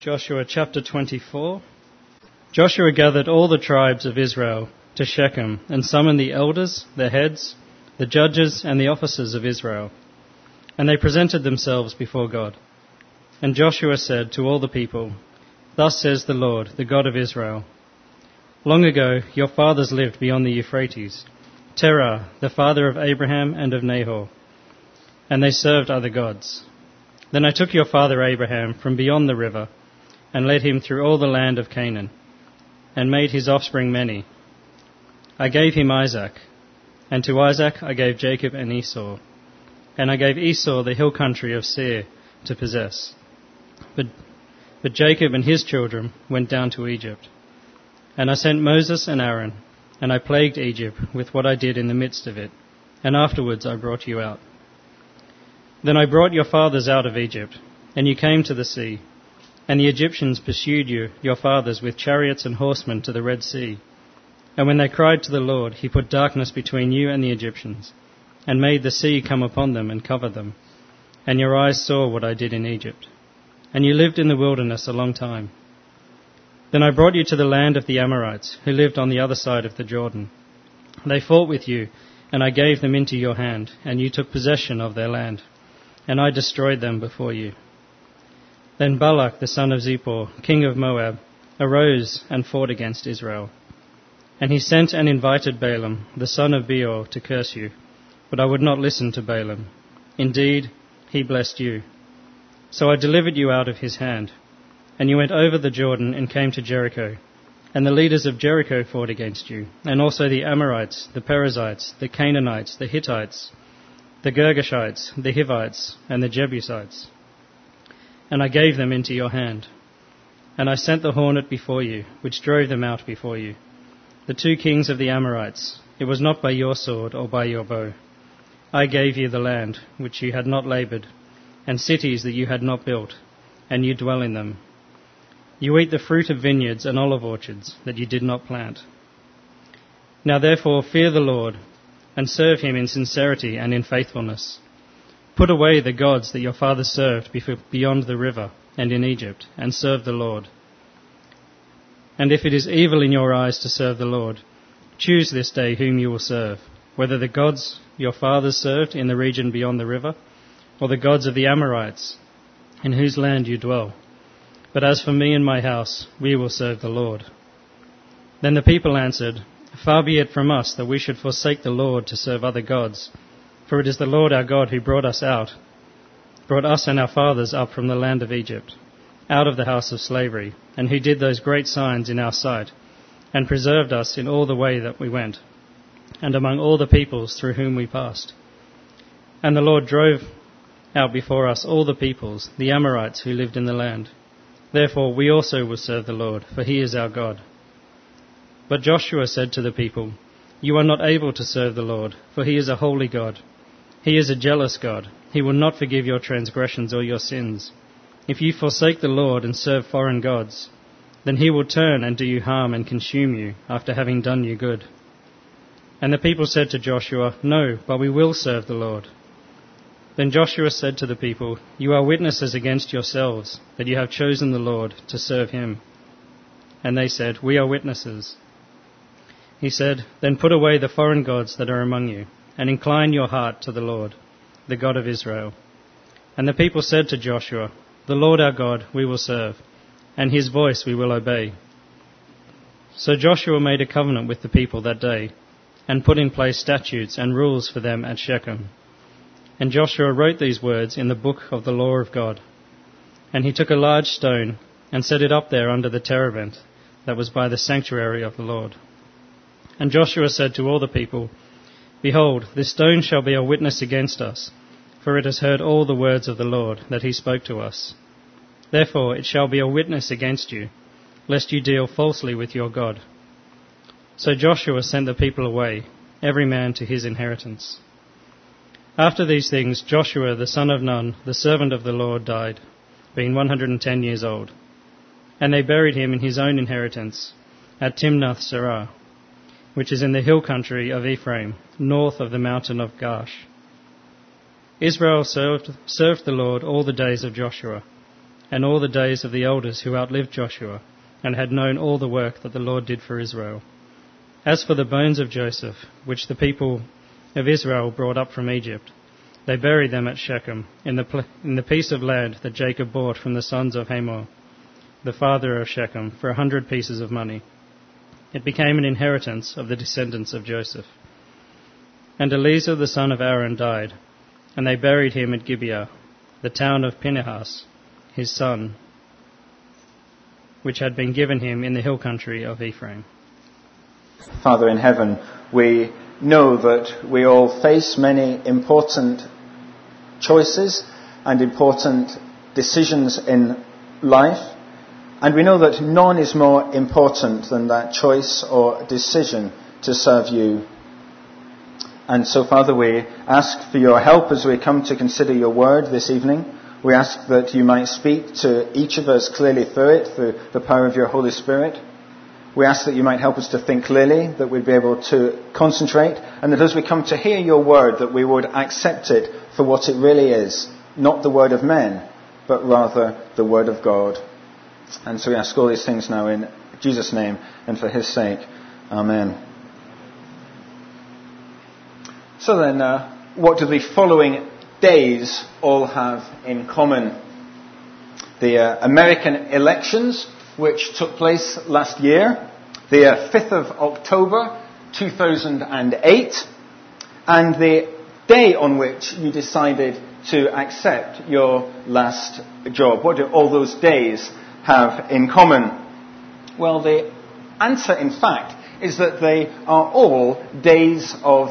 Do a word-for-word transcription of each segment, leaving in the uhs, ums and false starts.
Joshua chapter twenty-four. Joshua gathered all the tribes of Israel to Shechem and summoned the elders, the heads, the judges, and the officers of Israel. And they presented themselves before God. And Joshua said to all the people, "Thus says the Lord, the God of Israel, long ago your fathers lived beyond the Euphrates, Terah, the father of Abraham and of Nahor, and they served other gods. Then I took your father Abraham from beyond the river, and led him through all the land of Canaan, and made his offspring many. I gave him Isaac, and to Isaac I gave Jacob and Esau, and I gave Esau the hill country of Seir to possess. But, but Jacob and his children went down to Egypt. And I sent Moses and Aaron, and I plagued Egypt with what I did in the midst of it, and afterwards I brought you out. Then I brought your fathers out of Egypt, and you came to the sea, and the Egyptians pursued you, your fathers, with chariots and horsemen to the Red Sea. And when they cried to the Lord, he put darkness between you and the Egyptians, and made the sea come upon them and cover them. And your eyes saw what I did in Egypt. And you lived in the wilderness a long time. Then I brought you to the land of the Amorites, who lived on the other side of the Jordan. They fought with you, and I gave them into your hand, and you took possession of their land, and I destroyed them before you. Then Balak, the son of Zippor, king of Moab, arose and fought against Israel. And he sent and invited Balaam, the son of Beor, to curse you. But I would not listen to Balaam. Indeed, he blessed you. So I delivered you out of his hand. And you went over the Jordan and came to Jericho. And the leaders of Jericho fought against you, and also the Amorites, the Perizzites, the Canaanites, the Hittites, the Girgashites, the Hivites, and the Jebusites. And I gave them into your hand. And I sent the hornet before you, which drove them out before you. The two kings of the Amorites, it was not by your sword or by your bow. I gave you the land, which you had not laboured, and cities that you had not built, and you dwell in them. You eat the fruit of vineyards and olive orchards that you did not plant. Now therefore fear the Lord, and serve him in sincerity and in faithfulness. Put away the gods that your fathers served beyond the river and in Egypt, and serve the Lord. And if it is evil in your eyes to serve the Lord, choose this day whom you will serve, whether the gods your fathers served in the region beyond the river, or the gods of the Amorites, in whose land you dwell. But as for me and my house, we will serve the Lord." Then the people answered, "Far be it from us that we should forsake the Lord to serve other gods. For it is the Lord our God who brought us out, brought us and our fathers up from the land of Egypt, out of the house of slavery, and who did those great signs in our sight, and preserved us in all the way that we went, and among all the peoples through whom we passed. And the Lord drove out before us all the peoples, the Amorites who lived in the land. Therefore we also will serve the Lord, for he is our God." But Joshua said to the people, "You are not able to serve the Lord, for he is a holy God. He is a jealous God. He will not forgive your transgressions or your sins. If you forsake the Lord and serve foreign gods, then he will turn and do you harm and consume you after having done you good." And the people said to Joshua, "No, but we will serve the Lord." Then Joshua said to the people, "You are witnesses against yourselves that you have chosen the Lord to serve him." And they said, "We are witnesses." He said, "Then put away the foreign gods that are among you, and incline your heart to the Lord, the God of Israel." And the people said to Joshua, "The Lord our God we will serve, and his voice we will obey." So Joshua made a covenant with the people that day, and put in place statutes and rules for them at Shechem. And Joshua wrote these words in the book of the law of God. And he took a large stone and set it up there under the terebinth that was by the sanctuary of the Lord. And Joshua said to all the people, "Behold, this stone shall be a witness against us, for it has heard all the words of the Lord that he spoke to us. Therefore it shall be a witness against you, lest you deal falsely with your God." So Joshua sent the people away, every man to his inheritance. After these things, Joshua the son of Nun, the servant of the Lord, died, being one hundred and ten years old. And they buried him in his own inheritance at Timnath-serah, which is in the hill country of Ephraim, north of the mountain of Gaash. Israel served, served the Lord all the days of Joshua, and all the days of the elders who outlived Joshua, and had known all the work that the Lord did for Israel. As for the bones of Joseph, which the people of Israel brought up from Egypt, they buried them at Shechem, in the, pl- in the piece of land that Jacob bought from the sons of Hamor, the father of Shechem, for a hundred pieces of money. It became an inheritance of the descendants of Joseph. And Eleazar the son of Aaron died, and they buried him at Gibeah, the town of Phinehas, his son, which had been given him in the hill country of Ephraim. Father in heaven, we know that we all face many important choices and important decisions in life, and we know that none is more important than that choice or decision to serve you. And so, Father, we ask for your help as we come to consider your word this evening. We ask that you might speak to each of us clearly through it, through the power of your Holy Spirit. We ask that you might help us to think clearly, that we'd be able to concentrate, and that as we come to hear your word, that we would accept it for what it really is, not the word of men, but rather the word of God. And so we ask all these things now in Jesus' name and for his sake. Amen. So then, uh, what do the following days all have in common? The uh, American elections, which took place last year, the uh, fifth of October two thousand eight, and the day on which you decided to accept your last job. What do all those days have in common? Well, the answer, in fact, is that they are all days of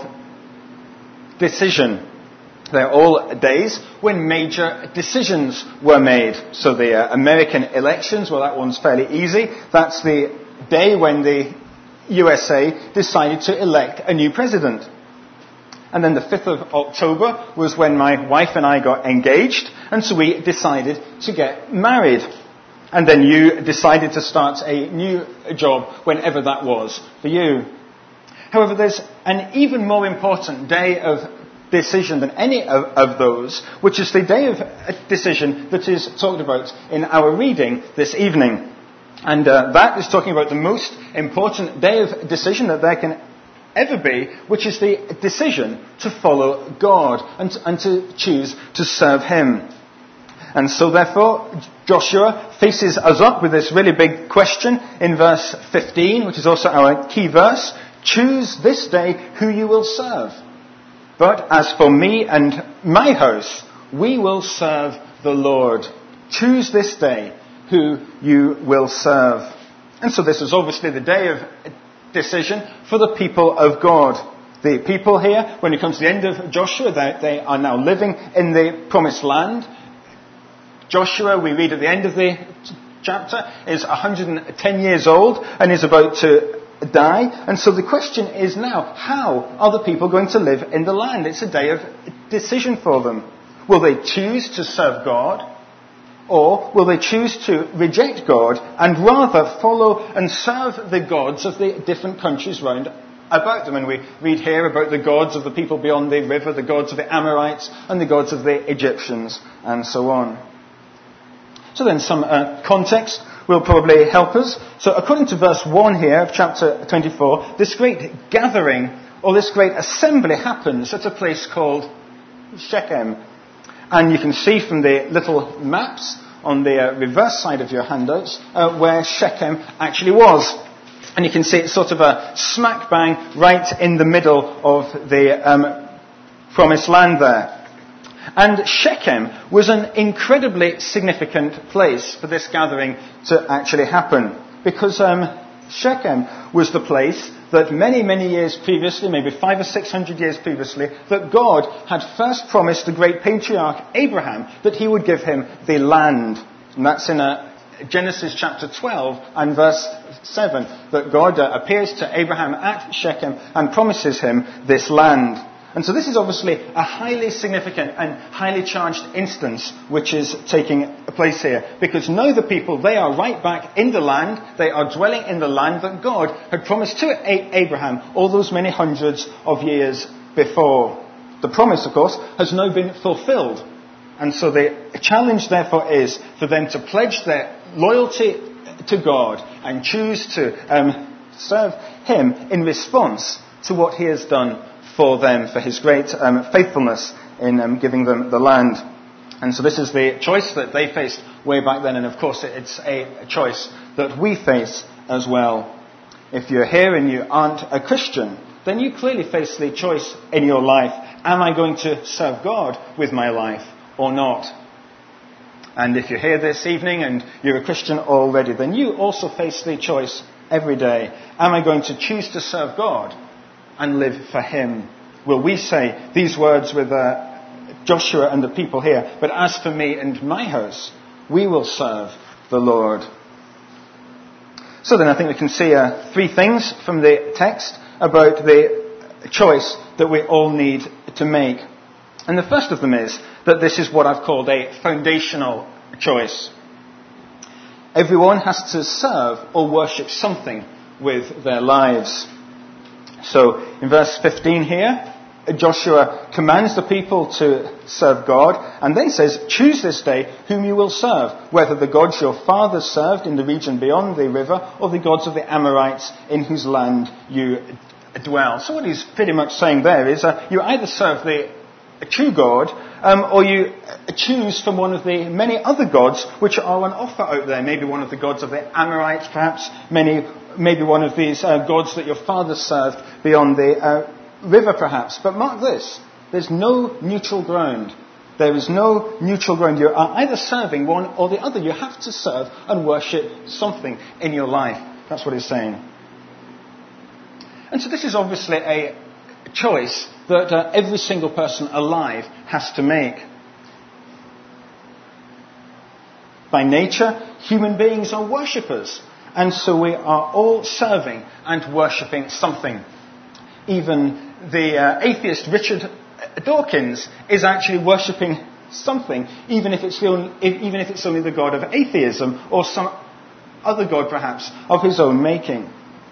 decision. They're all days when major decisions were made. So the uh, American elections, well, that one's fairly easy. That's the day when the U S A decided to elect a new president. And then the fifth of October was when my wife and I got engaged, and so we decided to get married. And then you decided to start a new job, whenever that was for you. However, there's an even more important day of decision than any of, of those, which is the day of a decision that is talked about in our reading this evening. And uh, that is talking about the most important day of decision that there can ever be, which is the decision to follow God and, and to choose to serve him. And so therefore, Joshua faces us up with this really big question in verse fifteen, which is also our key verse. Choose this day who you will serve. But as for me and my house, we will serve the Lord. Choose this day who you will serve. And so this is obviously the day of decision for the people of God. The people here, when it comes to the end of Joshua, they, they are now living in the promised land. Joshua, we read at the end of the chapter, is one hundred ten years old and is about to die. And so the question is now, how are the people going to live in the land? It's a day of decision for them. Will they choose to serve God, or will they choose to reject God and rather follow and serve the gods of the different countries round about them? And we read here about the gods of the people beyond the river, the gods of the Amorites and the gods of the Egyptians, and so on. So then some uh, context will probably help us. So according to verse one here of chapter twenty-four, this great gathering or this great assembly happens at a place called Shechem. And you can see from the little maps on the uh, reverse side of your handouts uh, where Shechem actually was. And you can see it's sort of a smack bang right in the middle of the um, promised land there. And Shechem was an incredibly significant place for this gathering to actually happen. Because um, Shechem was the place that many, many years previously, maybe five or six hundred years previously, that God had first promised the great patriarch Abraham that he would give him the land. And that's in a Genesis chapter twelve and verse seven, that God uh, appears to Abraham at Shechem and promises him this land. And so this is obviously a highly significant and highly charged instance which is taking place here. Because now the people, they are right back in the land. They are dwelling in the land that God had promised to Abraham all those many hundreds of years before. The promise, of course, has now been fulfilled. And so the challenge, therefore, is for them to pledge their loyalty to God and choose to um, serve him in response to what he has done for them, for his great um, faithfulness in um, giving them the land. And so this is the choice that they faced way back then, and of course it's a choice that we face as well. If you're here and you aren't a Christian, then you clearly face the choice in your life. Am I going to serve God with my life or not? And if you're here this evening and you're a Christian already, then you also face the choice every day. Am I going to choose to serve God and live for him? Will we say these words with uh, Joshua and the people here, but as for me and my house, we will serve the Lord. So then I think we can see uh, three things from the text about the choice that we all need to make. And the first of them is that this is what I've called a foundational choice. Everyone has to serve or worship something with their lives. So in verse fifteen here, Joshua commands the people to serve God and then says, choose this day whom you will serve, whether the gods your fathers served in the region beyond the river or the gods of the Amorites in whose land you dwell. So what he's pretty much saying there is uh, you either serve the true God um, or you choose from one of the many other gods which are on offer out there. Maybe one of the gods of the Amorites, perhaps many, maybe one of these uh, gods that your fathers served beyond the uh, river perhaps. But mark this, there's no neutral ground. There is no neutral ground. You are either serving one or the other. You have to serve and worship something in your life. That's what he's saying. And so this is obviously a choice that uh, every single person alive has to make. By nature, human beings are worshippers. And so we are all serving and worshipping something. Even the uh, atheist Richard Dawkins is actually worshipping something, even if it's the only, even if it's only the god of atheism or some other god perhaps of his own making.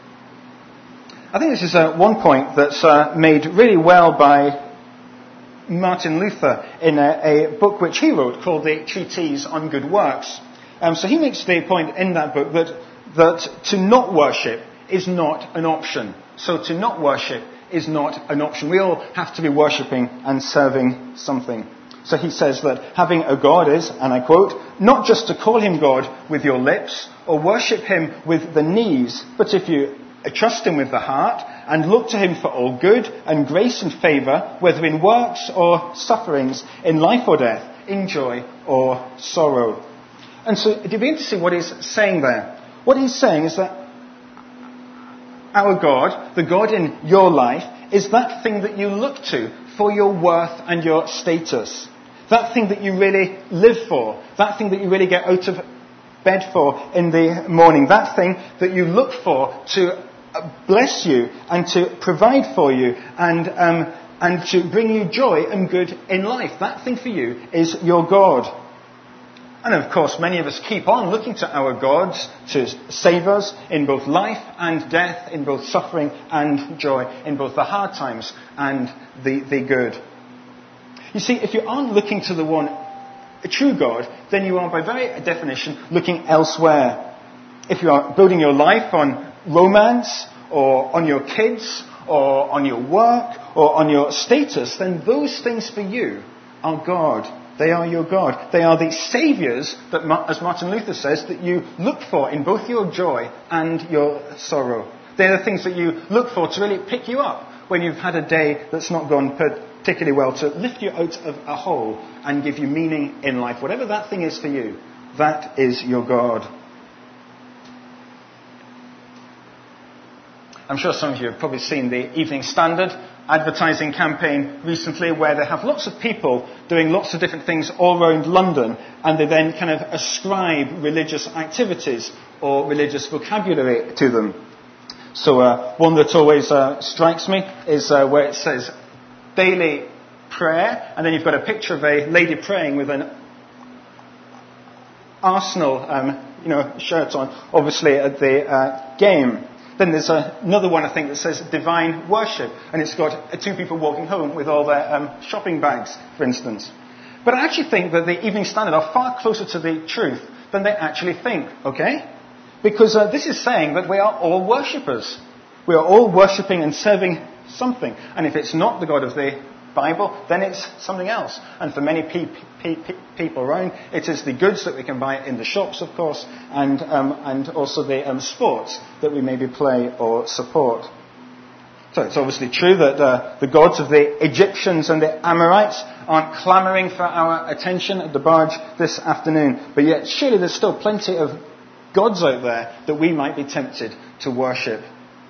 I think this is uh, one point that's uh, made really well by Martin Luther in a, a book which he wrote called the Treatise on Good Works. Um, so he makes the point in that book that that to not worship is not an option. So to not worship is not an option. We all have to be worshipping and serving something. So he says that having a God is, and I quote, not just to call him God with your lips or worship him with the knees, but if you trust him with the heart and look to him for all good and grace and favour, whether in works or sufferings, in life or death, in joy or sorrow. And so it'd be interesting to see what he's saying there. What he's saying is that our God, the God in your life, is that thing that you look to for your worth and your status. That thing that you really live for. That thing that you really get out of bed for in the morning. That thing that you look for to bless you and to provide for you and um, and to bring you joy and good in life. That thing for you is your God. And of course, many of us keep on looking to our gods to save us in both life and death, in both suffering and joy, in both the hard times and the, the good. You see, if you aren't looking to the one, a true God, then you are by very definition looking elsewhere. If you are building your life on romance or on your kids or on your work or on your status, then those things for you are God. They are your God. They are the saviours that, as Martin Luther says, that you look for in both your joy and your sorrow. They're the things that you look for to really pick you up when you've had a day that's not gone particularly well, to lift you out of a hole and give you meaning in life. Whatever that thing is for you, that is your God. I'm sure some of you have probably seen the Evening Standard advertising campaign recently where they have lots of people doing lots of different things all around London, and they then kind of ascribe religious activities or religious vocabulary to them. So uh, one that always uh, strikes me is uh, where it says daily prayer, and then you've got a picture of a lady praying with an Arsenal um, you know, shirt on, obviously at the uh, game. Then there's another one, I think, that says divine worship. And it's got two people walking home with all their um, shopping bags, for instance. But I actually think that the Evening Standard are far closer to the truth than they actually think, okay? Because uh, this is saying that we are all worshippers. We are all worshipping and serving something. And if it's not the God of the Bible, then it's something else. And for many pe- pe- pe- people around, it is the goods that we can buy in the shops, of course, and um, and also the um, sports that we maybe play or support. So it's obviously true that uh, the gods of the Egyptians and the Amorites aren't clamouring for our attention at the barge this afternoon. But yet, surely there's still plenty of gods out there that we might be tempted to worship.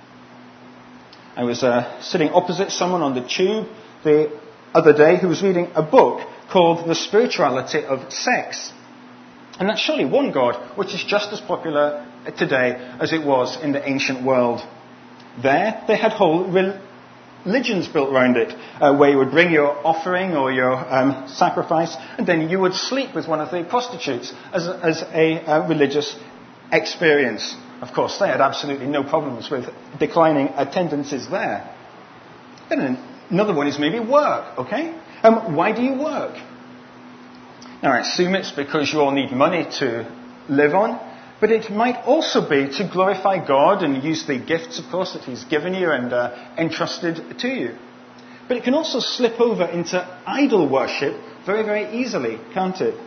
I was uh, sitting opposite someone on the tube the other day who was reading a book called The Spirituality of Sex. And that's surely one god which is just as popular today as it was in the ancient world. There, they had whole religions built around it, uh, where you would bring your offering or your um, sacrifice, and then you would sleep with one of the prostitutes as a, as a uh, religious experience. Of course, they had absolutely no problems with declining attendances there. Then another one is maybe work, okay? Um, why do you work? Now, I assume it's because you all need money to live on, but it might also be to glorify God and use the gifts, of course, that He's given you and uh, entrusted to you. But it can also slip over into idol worship very, very easily, can't it?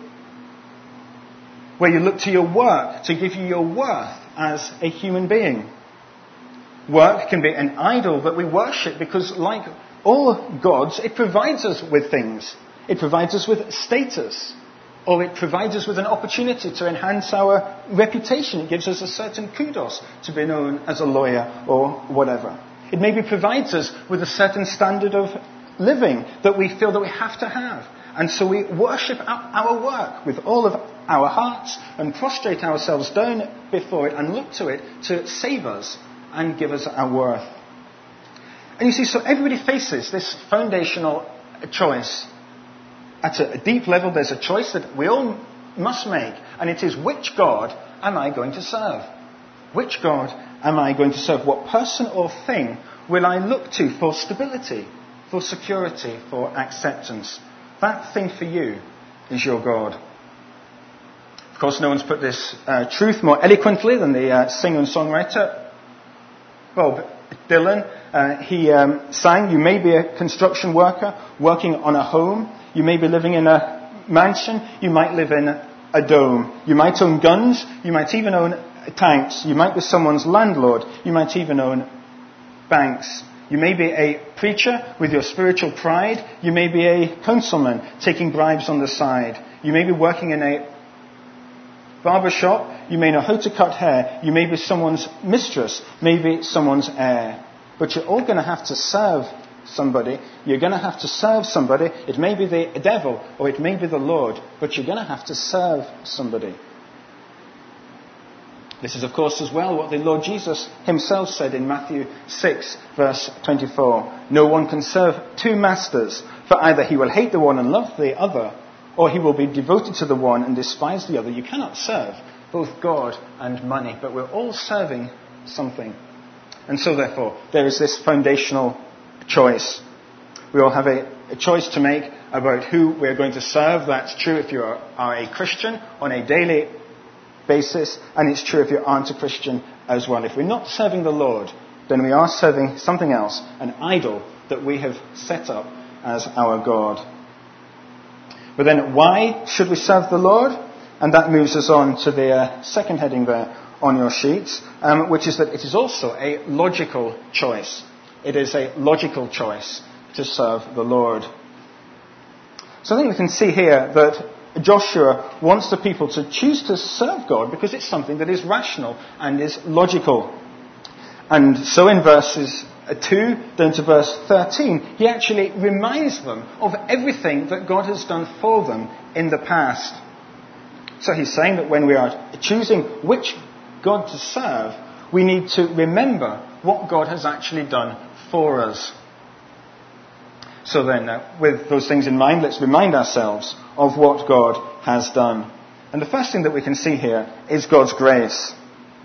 Where you look to your work to give you your worth as a human being. Work can be an idol that we worship because, like all gods, it provides us with things. It provides us with status. Or it provides us with an opportunity to enhance our reputation. It gives us a certain kudos to be known as a lawyer or whatever. It maybe provides us with a certain standard of living that we feel that we have to have. And so we worship our work with all of our hearts and prostrate ourselves down before it and look to it to save us and give us our worth. And you see, so everybody faces this foundational choice. At a deep level, there's a choice that we all must make, and it is, which God am I going to serve? Which God am I going to serve? What person or thing will I look to for stability, for security, for acceptance? That thing for you is your God. Of course, no one's put this uh, truth more eloquently than the uh, singer and songwriter Bob Dylan. Uh, he um, sang, "You may be a construction worker working on a home. You may be living in a mansion. You might live in a dome. You might own guns. You might even own tanks. You might be someone's landlord. You might even own banks. You may be a preacher with your spiritual pride. You may be a councilman taking bribes on the side. You may be working in a barber shop. You may know how to cut hair. You may be someone's mistress, maybe someone's heir. But you're all going to have to serve somebody. You're going to have to serve somebody. It may be the devil or it may be the Lord, but you're going to have to serve somebody. This is, of course, as well what the Lord Jesus himself said in Matthew six, verse twenty-four. No one can serve two masters, for either he will hate the one and love the other, or he will be devoted to the one and despise the other. You cannot serve both God and money, but we're all serving something. And so, therefore, there is this foundational choice. We all have a, a choice to make about who we're going to serve. That's true if you are, are a Christian on a daily basis, and it's true if you aren't a Christian as well. If we're not serving the Lord, then we are serving something else, an idol that we have set up as our God. But then why should we serve the Lord? And that moves us on to the uh, second heading there on your sheets, um, which is that it is also a logical choice. It is a logical choice to serve the Lord. So I think we can see here that Joshua wants the people to choose to serve God because it's something that is rational and is logical. And so in verses two down to verse thirteen, he actually reminds them of everything that God has done for them in the past. So he's saying that when we are choosing which God to serve, we need to remember what God has actually done for us. So then, uh, with those things in mind, let's remind ourselves of what God has done. And the first thing that we can see here is God's grace.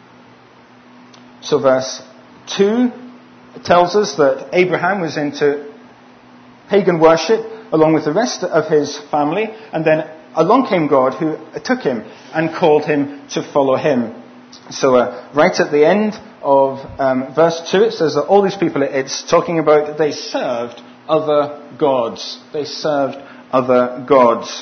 So verse two tells us that Abraham was into pagan worship, along with the rest of his family, and then along came God, who took him and called him to follow him. So uh, right at the end of um, verse two, it says that all these people, it's talking about they served other gods. They served other gods.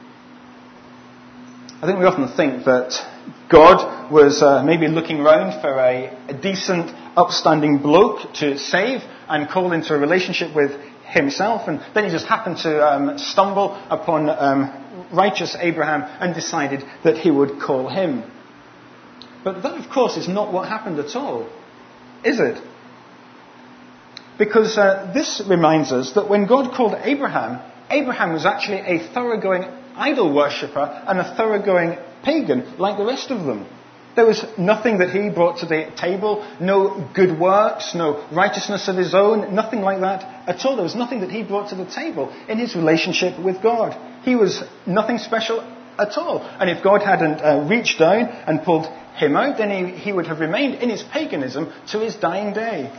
I think we often think that God was uh, maybe looking around for a, a decent, upstanding bloke to save and call into a relationship with himself, and then he just happened to um, stumble upon um, righteous Abraham and decided that he would call him. But that, of course, is not what happened at all, is it? Because uh, this reminds us that when God called Abraham, Abraham was actually a thoroughgoing idol worshipper and a thoroughgoing pagan like the rest of them. There was nothing that he brought to the table, no good works, no righteousness of his own, nothing like that at all. There was nothing that he brought to the table in his relationship with God. He was nothing special at all. And if God hadn't uh, reached down and pulled him out, then he, he would have remained in his paganism to his dying day.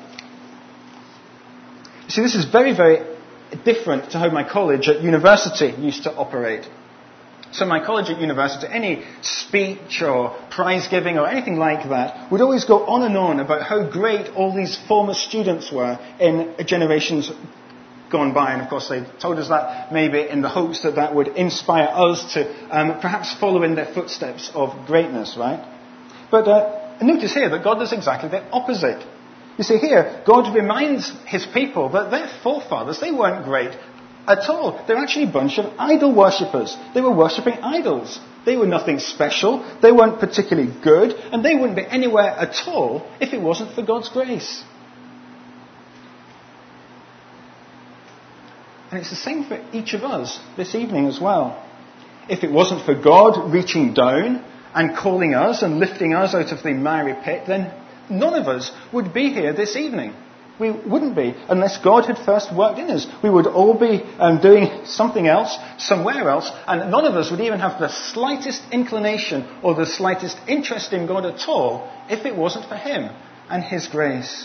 You see, this is very, very different to how my college at university used to operate. So my college at university, any speech or prize giving or anything like that would always go on and on about how great all these former students were in generations gone by. And of course they told us that maybe in the hopes that that would inspire us to um, perhaps follow in their footsteps of greatness, right? But uh, notice here that God does exactly the opposite. You see here, God reminds his people that their forefathers, they weren't great at all. They're actually a bunch of idol worshippers. They were worshipping idols. They were nothing special. They weren't particularly good. And they wouldn't be anywhere at all if it wasn't for God's grace. And it's the same for each of us this evening as well. If it wasn't for God reaching down and calling us and lifting us out of the miry pit, then none of us would be here this evening. We wouldn't be unless God had first worked in us. We would all be um, doing something else, somewhere else, and none of us would even have the slightest inclination or the slightest interest in God at all if it wasn't for him and his grace.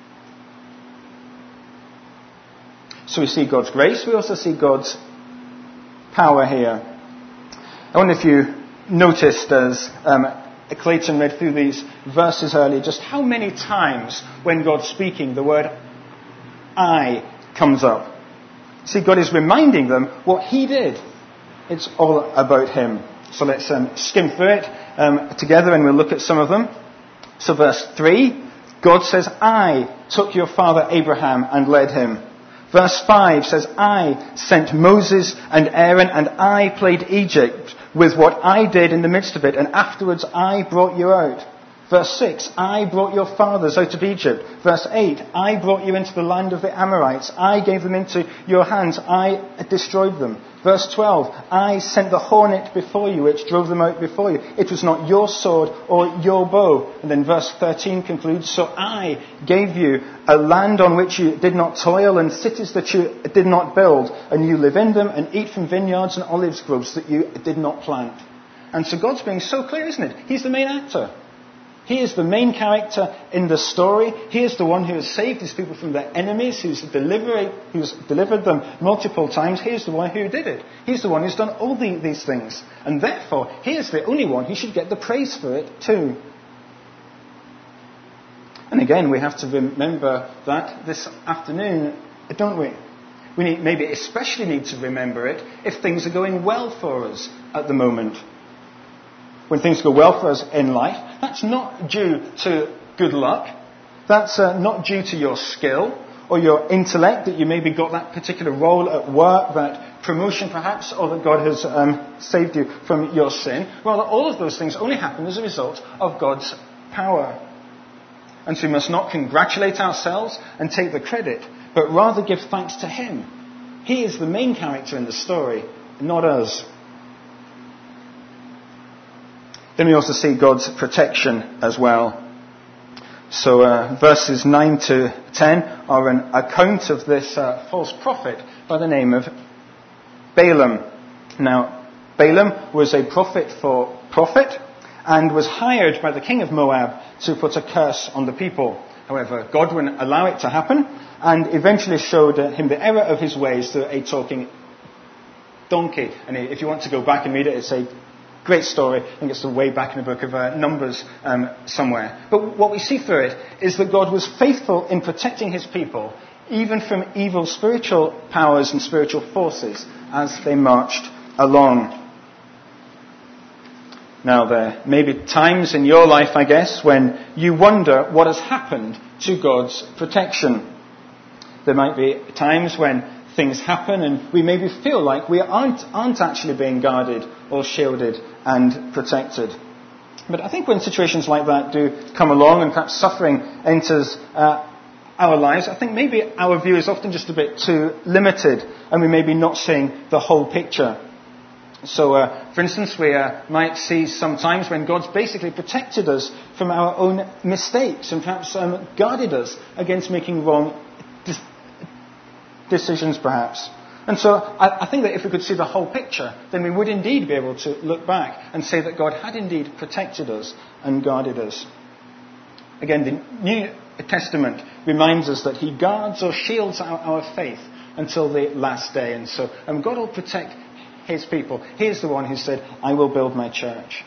So we see God's grace, we also see God's power here. I wonder if you noticed as um, Clayton read through these verses earlier, just how many times when God's speaking, the word I comes up. See, God is reminding them what he did. It's all about him. So let's um, skim through it um, together and we'll look at some of them. So verse three, God says, I took your father Abraham and led him. Verse five says, I sent Moses and Aaron and I played Egypt with what I did in the midst of it, and afterwards I brought you out. Verse six, I brought your fathers out of Egypt. Verse eight, I brought you into the land of the Amorites. I gave them into your hands. I destroyed them. Verse twelve, I sent the hornet before you, which drove them out before you. It was not your sword or your bow. And then verse thirteen concludes, so I gave you a land on which you did not toil, and cities that you did not build, and you live in them and eat from vineyards and olive groves that you did not plant. And so God's being so clear, isn't it? He's the main actor. He is the main character in the story. He is the one who has saved his people from their enemies, who's, delivered, who's delivered them multiple times. He is the one who did it. He's the one who's done all the, these things. And therefore, he is the only one who should get the praise for it too. And again, we have to remember that this afternoon, don't we? We need, maybe especially need to remember it if things are going well for us at the moment. When things go well for us in life, that's not due to good luck. That's uh, not due to your skill or your intellect, that you maybe got that particular role at work, that promotion perhaps, or that God has um, saved you from your sin. Rather, all of those things only happen as a result of God's power. And so we must not congratulate ourselves and take the credit, but rather give thanks to him. He is the main character in the story, not us. Then we also see God's protection as well. So uh, verses nine to ten are an account of this uh, false prophet by the name of Balaam. Now, Balaam was a prophet for profit and was hired by the king of Moab to put a curse on the people. However, God wouldn't allow it to happen, and eventually showed him the error of his ways through a talking donkey. And if you want to go back and read it, it's a great story. I think it's way back in the book of uh, Numbers um, somewhere. But what we see through it is that God was faithful in protecting his people, even from evil spiritual powers and spiritual forces, as they marched along. Now, there may be times in your life, I guess, when you wonder what has happened to God's protection. There might be times when things happen and we maybe feel like we aren't, aren't actually being guarded or shielded and protected. But I think when situations like that do come along and perhaps suffering enters uh, our lives, I think maybe our view is often just a bit too limited and we may be not seeing the whole picture. So, uh, for instance, we uh, might see sometimes when God's basically protected us from our own mistakes and perhaps um, guarded us against making wrong de- decisions, perhaps. And so I, I think that if we could see the whole picture, then we would indeed be able to look back and say that God had indeed protected us and guarded us. Again, the New Testament reminds us that he guards or shields our, our faith until the last day. And so um, God will protect his people. He is the one who said, I will build my church.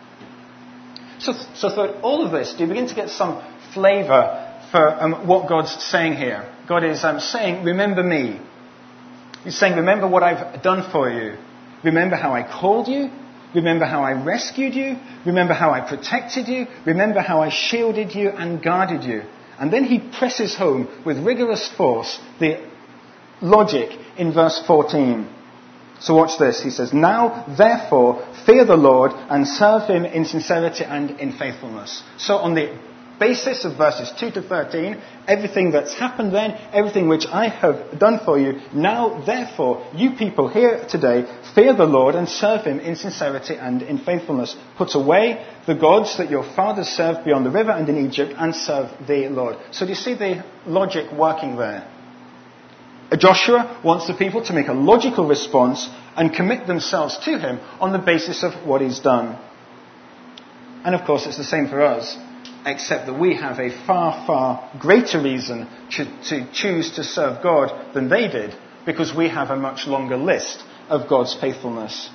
So, so through all of this, do you begin to get some flavour for um, what God's saying here? God is um, saying, remember me. He's saying, remember what I've done for you. Remember how I called you. Remember how I rescued you. Remember how I protected you. Remember how I shielded you and guarded you. And then he presses home with rigorous force the logic in verse fourteen. So watch this. He says, now, therefore, fear the Lord and serve him in sincerity and in faithfulness. So on the basis of verses two to thirteen, everything that's happened then, everything which I have done for you, now, therefore, you people here today, fear the Lord and serve him in sincerity and in faithfulness. Put away the gods that your fathers served beyond the river and in Egypt and serve the Lord. So do you see the logic working there? Joshua wants the people to make a logical response and commit themselves to him on the basis of what he's done. And of course, it's the same for us, except that we have a far, far greater reason to, to choose to serve God than they did, because we have a much longer list of God's faithfulness.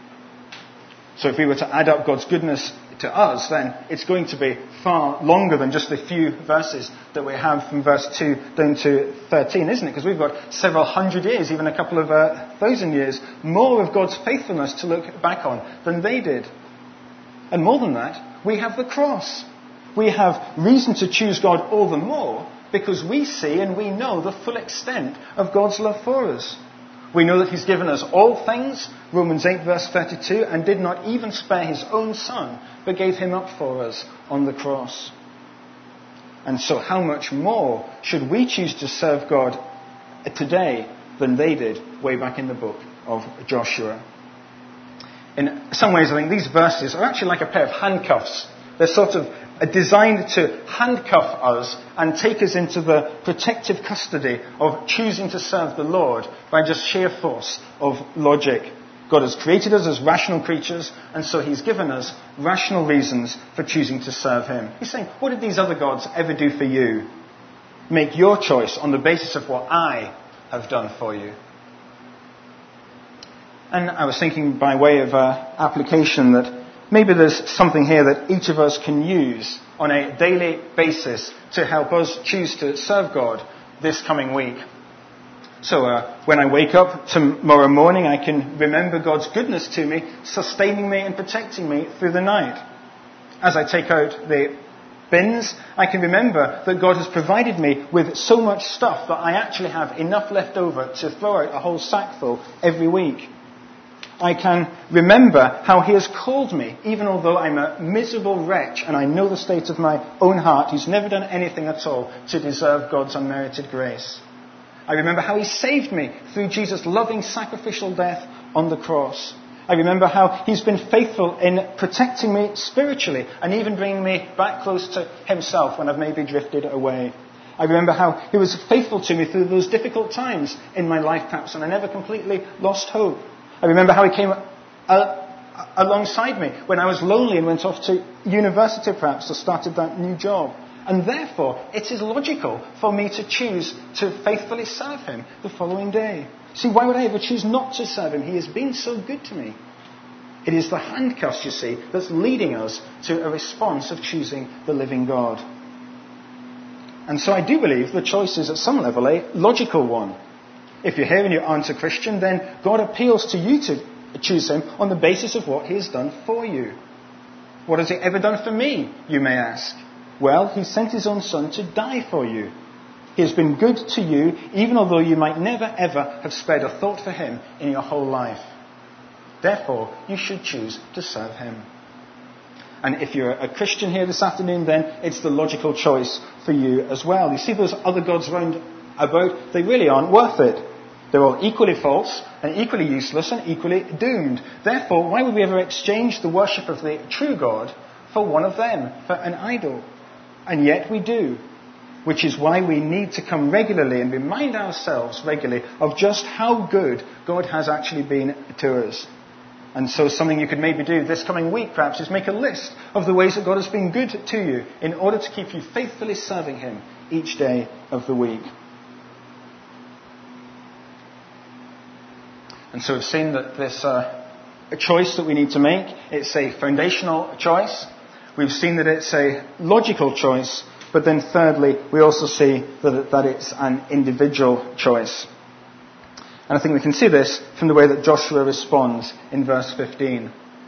So if we were to add up God's goodness to us, then it's going to be far longer than just the few verses that we have from verse two down to thirteen, isn't it? Because we've got several hundred years, even a couple of uh, thousand years, more of God's faithfulness to look back on than they did. And more than that, we have the cross. We have reason to choose God all the more because we see and we know the full extent of God's love for us. We know that he's given us all things, Romans eight verse thirty-two, and did not even spare his own son, but gave him up for us on the cross. And so how much more should we choose to serve God today than they did way back in the book of Joshua? In some ways, I think these verses are actually like a pair of handcuffs. They're sort of designed to handcuff us and take us into the protective custody of choosing to serve the Lord by just sheer force of logic. God has created us as rational creatures, and so he's given us rational reasons for choosing to serve him. He's saying, what did these other gods ever do for you? Make your choice on the basis of what I have done for you. And I was thinking by way of uh, application that maybe there's something here that each of us can use on a daily basis to help us choose to serve God this coming week. So uh, when I wake up tomorrow morning, I can remember God's goodness to me, sustaining me and protecting me through the night. As I take out the bins, I can remember that God has provided me with so much stuff that I actually have enough left over to throw out a whole sackful every week. I can remember how he has called me, even although I'm a miserable wretch and I know the state of my own heart, who's never done anything at all to deserve God's unmerited grace. I remember how he saved me through Jesus' loving sacrificial death on the cross. I remember how he's been faithful in protecting me spiritually and even bringing me back close to himself when I've maybe drifted away. I remember how he was faithful to me through those difficult times in my life perhaps, and I never completely lost hope. I remember how he came uh, alongside me when I was lonely and went off to university perhaps or started that new job. And therefore, it is logical for me to choose to faithfully serve him the following day. See, why would I ever choose not to serve him? He has been so good to me. It is the handcuffs, you see, that's leading us to a response of choosing the living God. And so I do believe the choice is at some level a logical one. If you're here and you aren't a Christian, then God appeals to you to choose him on the basis of what he has done for you. What has he ever done for me, you may ask? Well, he sent his own son to die for you. He has been good to you, even although you might never ever have spared a thought for him in your whole life. Therefore, you should choose to serve him. And if you're a Christian here this afternoon, then it's the logical choice for you as well. You see those other gods round about, they really aren't worth it. They're all equally false and equally useless and equally doomed. Therefore, why would we ever exchange the worship of the true God for one of them, for an idol? And yet we do. Which is why we need to come regularly and remind ourselves regularly of just how good God has actually been to us. And so something you could maybe do this coming week perhaps is make a list of the ways that God has been good to you in order to keep you faithfully serving him each day of the week. And so we've seen that this uh, a choice that we need to make. It's a foundational choice. We've seen that it's a logical choice. But then thirdly, we also see that, it, that it's an individual choice. And I think we can see this from the way that Joshua responds in verse fifteen.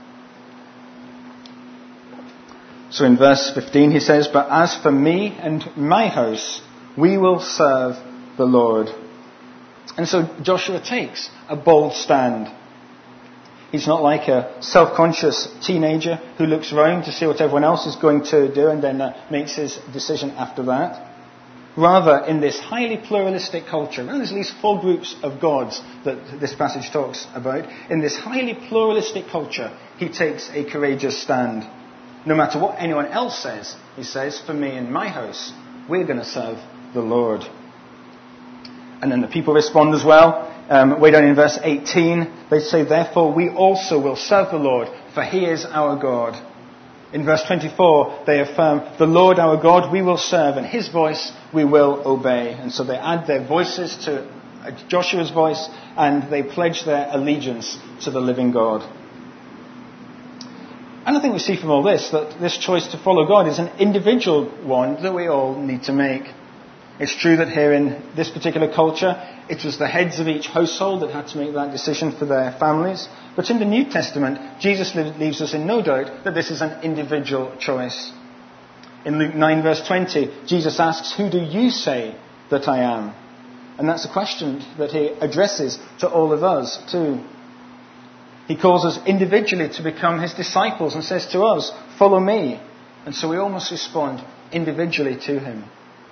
So in verse fifteen he says, "But as for me and my house, we will serve the Lord." And so Joshua takes a bold stand. He's not like a self-conscious teenager who looks around to see what everyone else is going to do and then uh, makes his decision after that. Rather, in this highly pluralistic culture, and there's at least four groups of gods that this passage talks about, in this highly pluralistic culture, he takes a courageous stand. No matter what anyone else says, he says, "For me and my house, we're going to serve the Lord." And then the people respond as well. Um, way down in verse eighteen, they say, "Therefore we also will serve the Lord, for he is our God." In verse twenty-four, they affirm, "The Lord our God we will serve, and his voice we will obey." And so they add their voices to Joshua's voice, and they pledge their allegiance to the living God. And I think we see from all this that this choice to follow God is an individual one that we all need to make. It's true that here in this particular culture, it was the heads of each household that had to make that decision for their families. But in the New Testament, Jesus leaves us in no doubt that this is an individual choice. In Luke nine verse twenty, Jesus asks, "Who do you say that I am?" And that's a question that he addresses to all of us too. He calls us individually to become his disciples and says to us, "Follow me." And so we all must respond individually to him.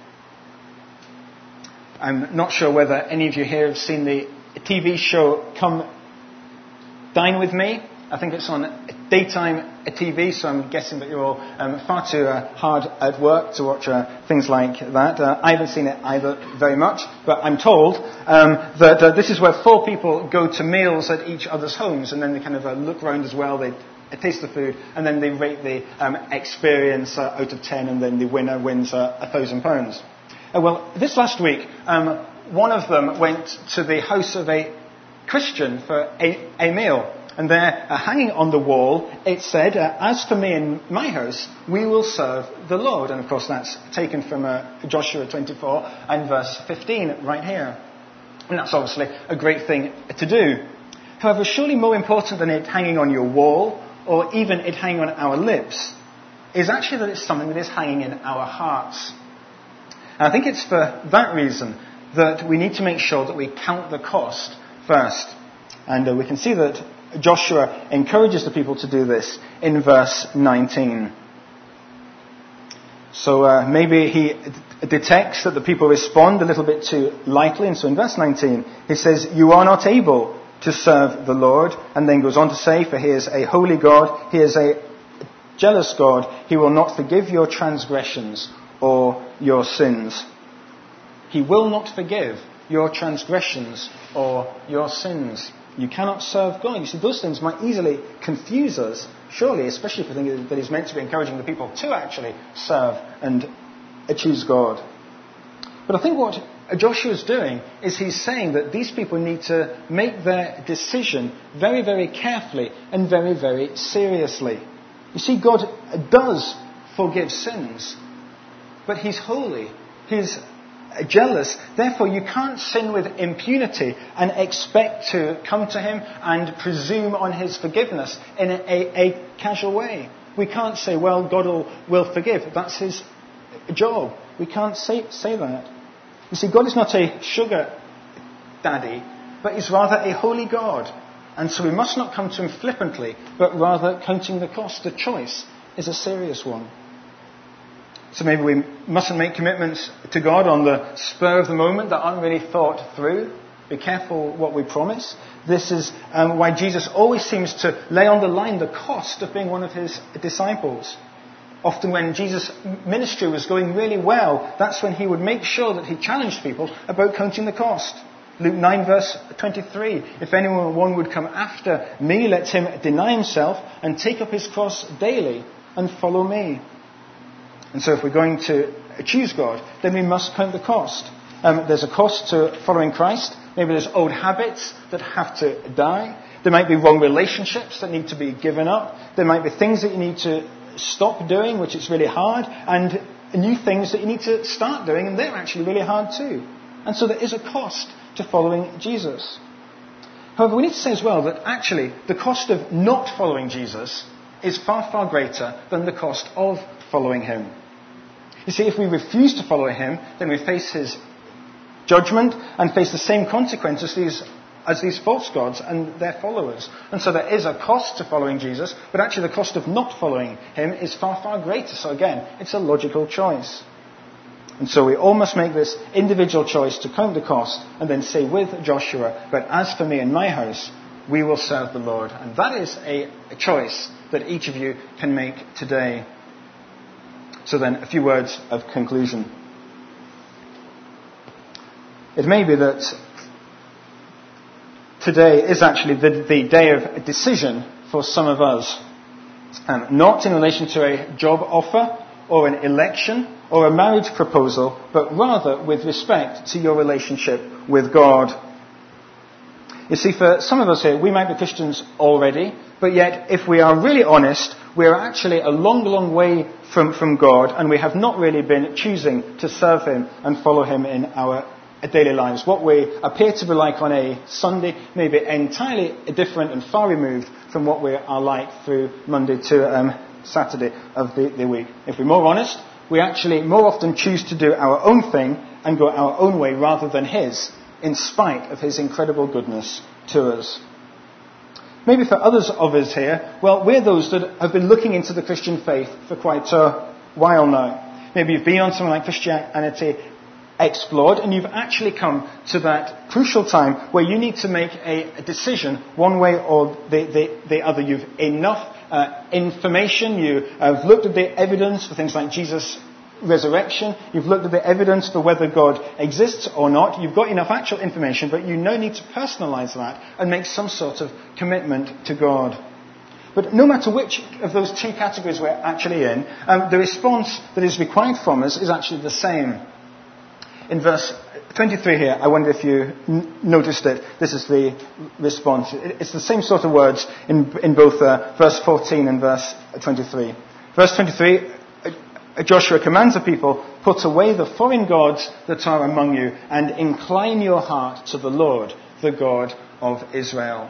I'm not sure whether any of you here have seen the T V show Come Dine With Me. I think it's on daytime T V, so I'm guessing that you're all um, far too uh, hard at work to watch uh, things like that. Uh, I haven't seen it either very much, but I'm told um, that uh, this is where four people go to meals at each other's homes, and then they kind of uh, look around as well. They uh, taste the food, and then they rate the um, experience uh, out of ten, and then the winner wins uh, a thousand pounds. Uh, well, this last week, um, one of them went to the house of a Christian for a, a meal. And there, uh, hanging on the wall, it said, uh, "As for me and my house, we will serve the Lord." And of course, that's taken from uh, Joshua twenty-four and verse fifteen right here. And that's obviously a great thing to do. However, surely more important than it hanging on your wall, or even it hanging on our lips, is actually that it's something that is hanging in our hearts. And I think it's for that reason that we need to make sure that we count the cost first. And uh, we can see that Joshua encourages the people to do this in verse nineteen. So uh, maybe he d- detects that the people respond a little bit too lightly. And so in verse nineteen, he says, "You are not able to serve the Lord." And then goes on to say, "For he is a holy God. He is a jealous God. He will not forgive your transgressions or your sins." He will not forgive your transgressions or your sins. You cannot serve God. You see, those things might easily confuse us, surely, especially if we think that he's meant to be encouraging the people to actually serve and choose God. But I think what Joshua's doing is he's saying that these people need to make their decision very, very carefully and very, very seriously. You see, God does forgive sins, but He's holy. He's jealous. Therefore, you can't sin with impunity and expect to come to Him and presume on His forgiveness in a, a, a casual way. We can't say, well, God will, will forgive. That's His job. We can't say, say that. You see, God is not a sugar daddy, but He's rather a holy God. And so we must not come to Him flippantly, but rather counting the cost. The choice is a serious one. So maybe we mustn't make commitments to God on the spur of the moment that aren't really thought through. Be careful what we promise. This is um, why Jesus always seems to lay on the line the cost of being one of His disciples. Often when Jesus' ministry was going really well, that's when He would make sure that He challenged people about counting the cost. Luke nine verse twenty-three, if anyone would come after me, let him deny himself and take up his cross daily and follow me. And so if we're going to choose God, then we must count the cost. Um, there's a cost to following Christ. Maybe there's old habits that have to die. There might be wrong relationships that need to be given up. There might be things that you need to stop doing, which is really hard, and new things that you need to start doing, and they're actually really hard too. And so there is a cost to following Jesus. However, we need to say as well that actually the cost of not following Jesus is far, far greater than the cost of following Him. You see, if we refuse to follow Him, then we face His judgment and face the same consequences as these, as these false gods and their followers. And so there is a cost to following Jesus, but actually the cost of not following Him is far, far greater. So again, it's a logical choice. And so we all must make this individual choice to count the cost and then say with Joshua, but as for me and my house, we will serve the Lord. And that is a, a choice that each of you can make today. So then, a few words of conclusion. It may be that today is actually the, the day of decision for some of us. Um, not in relation to a job offer or an election or a marriage proposal, but rather with respect to your relationship with God. You see, for some of us here, we might be Christians already, but yet, if we are really honest, we are actually a long, long way from, from God, and we have not really been choosing to serve Him and follow Him in our daily lives. What we appear to be like on a Sunday may be entirely different and far removed from what we are like through Monday to um, Saturday of the, the week. If we're more honest, we actually more often choose to do our own thing and go our own way rather than His, in spite of His incredible goodness to us. Maybe for others of us here, well, we're those that have been looking into the Christian faith for quite a while now. Maybe you've been on something like Christianity Explored, and you've actually come to that crucial time where you need to make a, a decision one way or the, the, the other. You've enough uh, information, you have looked at the evidence for things like Jesus' resurrection, you've looked at the evidence for whether God exists or not, you've got enough actual information, but you now need to personalize that and make some sort of commitment to God. But no matter which of those two categories we're actually in, um, the response that is required from us is actually the same. In verse twenty-three here, I wonder if you n- noticed it. This is the response. It's the same sort of words in, in both uh, verse fourteen and verse twenty-three. Verse twenty-three, Joshua commands the people, put away the foreign gods that are among you and incline your heart to the Lord, the God of Israel.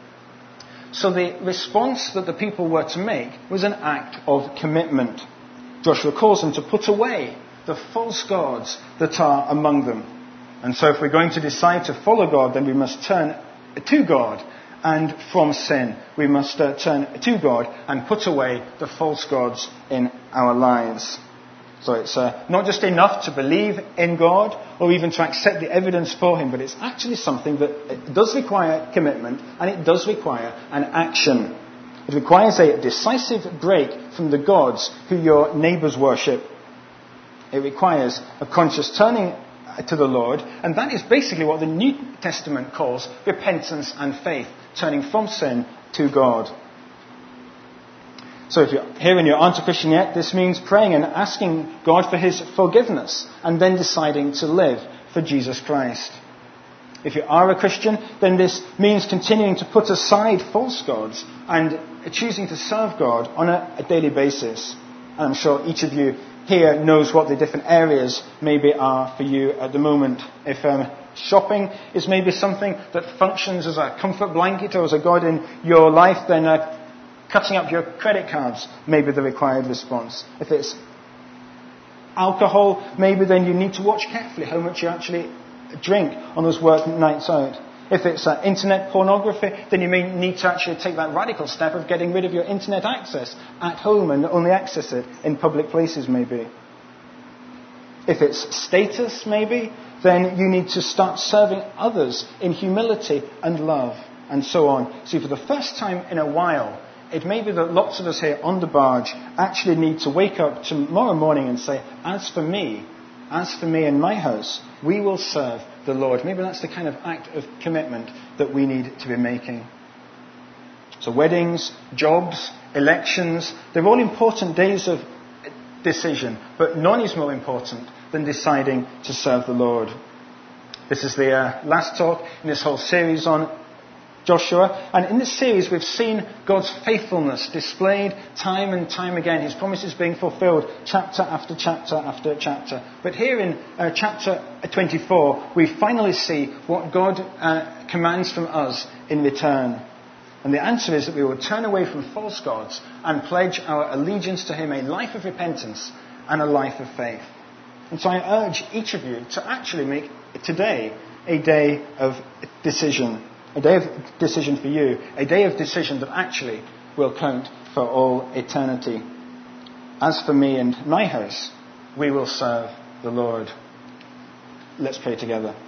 So the response that the people were to make was an act of commitment. Joshua calls them to put away the false gods that are among them. And so if we're going to decide to follow God, then we must turn to God, and from sin we must uh, turn to God and put away the false gods in our lives. So it's uh, not just enough to believe in God or even to accept the evidence for Him, but it's actually something that it does require commitment, and it does require an action. It requires a decisive break from the gods who your neighbours worship. It requires a conscious turning to the Lord, and that is basically what the New Testament calls repentance and faith, turning from sin to God. So if you're here and you aren't a Christian yet, this means praying and asking God for his forgiveness and then deciding to live for Jesus Christ. If you are a Christian, then this means continuing to put aside false gods and choosing to serve God on a, a daily basis. And I'm sure each of you here knows what the different areas maybe are for you at the moment. If um, shopping is maybe something that functions as a comfort blanket or as a god in your life, then uh, cutting up your credit cards may be the required response. If it's alcohol, maybe then you need to watch carefully how much you actually drink on those work nights out. If it's uh, internet pornography, then you may need to actually take that radical step of getting rid of your internet access at home and only access it in public places maybe. If it's status maybe, then you need to start serving others in humility and love and so on. See, for the first time in a while, it may be that lots of us here on the barge actually need to wake up tomorrow morning and say, as for me, as for me and my house, we will serve the Lord. Maybe that's the kind of act of commitment that we need to be making. So weddings, jobs, elections, they're all important days of decision, but none is more important than deciding to serve the Lord. This is the uh, last talk in this whole series on Joshua. And in this series, we've seen God's faithfulness displayed time and time again. His promises being fulfilled chapter after chapter after chapter. But here in uh, chapter twenty-four, we finally see what God uh, commands from us in return. And the answer is that we will turn away from false gods and pledge our allegiance to him, a life of repentance and a life of faith. And so I urge each of you to actually make today a day of decision. A day of decision for you. A day of decision that actually will count for all eternity. As for me and my house, we will serve the Lord. Let's pray together.